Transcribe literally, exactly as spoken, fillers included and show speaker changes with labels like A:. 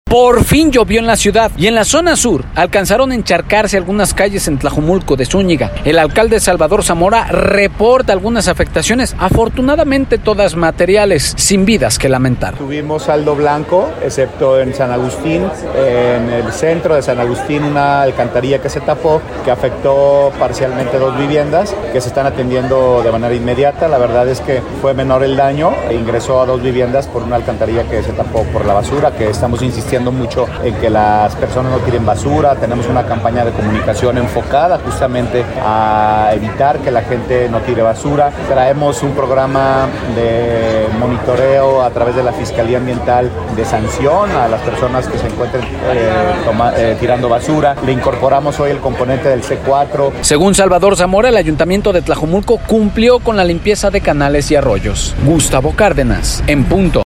A: Por fin llovió en la ciudad y en la zona sur alcanzaron a encharcarse algunas calles en Tlajomulco de Zúñiga. El alcalde Salvador Zamora reporta algunas afectaciones, afortunadamente todas materiales, sin vidas que lamentar.
B: Tuvimos saldo blanco, excepto en San Agustín, en el centro de San Agustín, una alcantarilla que se tapó, que afectó parcialmente dos viviendas, que se están atendiendo de manera inmediata. La verdad es que fue menor el daño, ingresó a dos viviendas por una alcantarilla que se tapó por la basura, que estamos insistiendo mucho en que las personas no tiren basura. Tenemos una campaña de comunicación enfocada justamente a evitar que la gente no tire basura. Traemos un programa de monitoreo a través de la Fiscalía Ambiental de sanción a las personas que se encuentren eh, toma, eh, tirando basura. Le incorporamos hoy el componente del C cuatro.
A: Según Salvador Zamora, el ayuntamiento de Tlajomulco cumplió con la limpieza de canales y arroyos. Gustavo Cárdenas, en punto.